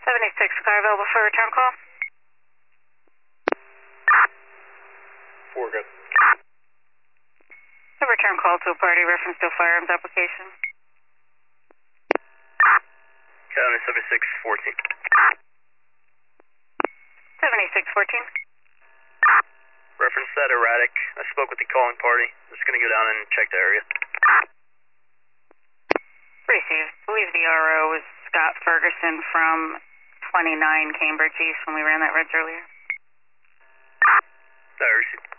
76, car available for return call? 4, good. A return call to a party reference to a firearms application. County 7614. 7614. Reference that erratic. I spoke with the calling party. Just gonna go down and check the area. Received. I believe the RO was Scott Ferguson from 29 Cambridge East when we ran that reg earlier. Received.